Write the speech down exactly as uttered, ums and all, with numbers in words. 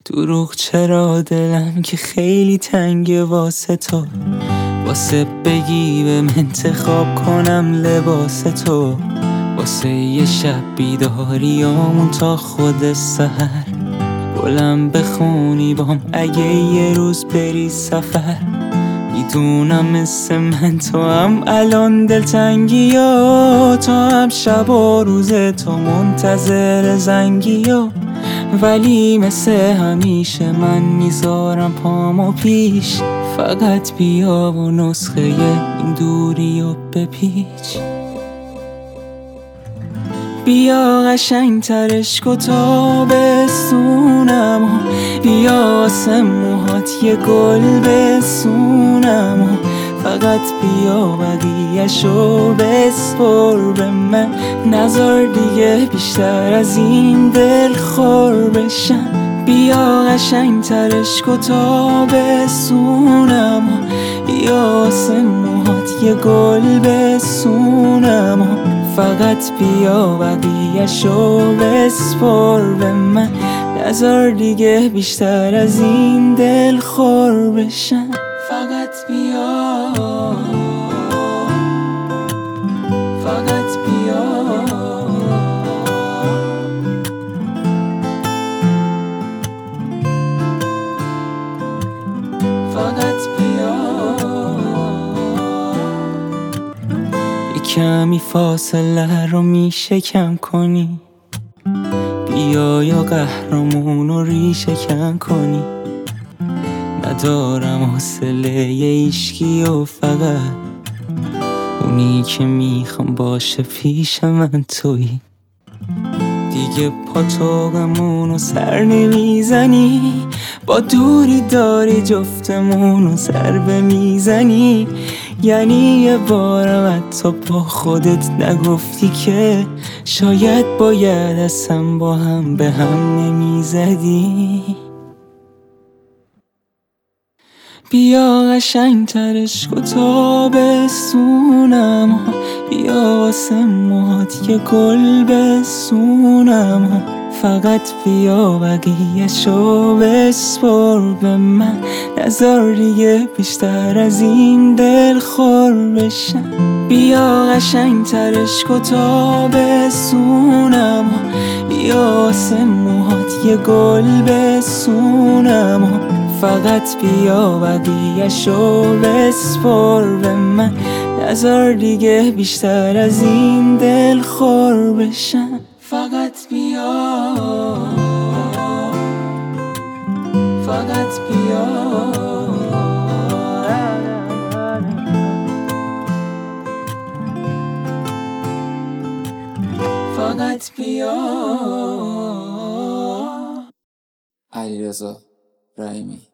دروغ چرا دلم که خیلی تنگه واسه تو، واسه بگی به من انتخاب کنم لباس تو، واسه یه شب بیداریامون تا خود سحر، بلند بخونی بام اگه یه روز بری سفر. میدونم مثل من تو هم الان دلتنگی ها، تو هم شب و روز تو منتظر زنگی ها، ولی مثل همیشه من میذارم پامو پیش، فقط بیا و نسخه این دوری و بپیچ. بیا قشنگ ترش کن تا بسونم، بیا واسه موهات یه گل بسونم، فقط بیا بقیه‌شو بسپر به من، نذار دیگه بیشتر از این دل خور بشم. بیا قشنگ ترش کن تا بسونم، بیا واسه موهات یه گل بسونم، فقط بیا بقیه‌شو بسپر به من، نذار دیگه بیشتر از این دل خور بشم. فقط بیا، فقط بیا، فقط بیا. کمی فاصله رو میشه کم کنی، بیا یا قهرمون رو ریشه کن کنی، ندارم حوصله ایشکی و فقط اونی که میخوام باشه پیش من توی. دیگه پاتوقمون رو سر نمیزنی، با دوری داری جفتمون رو ضربه میزنی، یعنی یه بارم حتی با خودت نگفتی که شاید باید اصلا با هم به هم نمیزدی. بیا قشنگ ترش کن تا بسونم، بیا واسه موهات یه گل بسونم، فقط بیا بقیه‌شو بسپر به من، نذار دیگه بیشتر از این دل خور بشم. بیا قشنگ ترش کن تا بسونم، بیا واسه موهات یه گل بسونم، فقط بیا بقیه‌شو بسپر به من، نذار دیگه بیشتر از این دل خور بشم. فقط بیا، فقط بیا، فقط بیا. علیرضا رحیمی.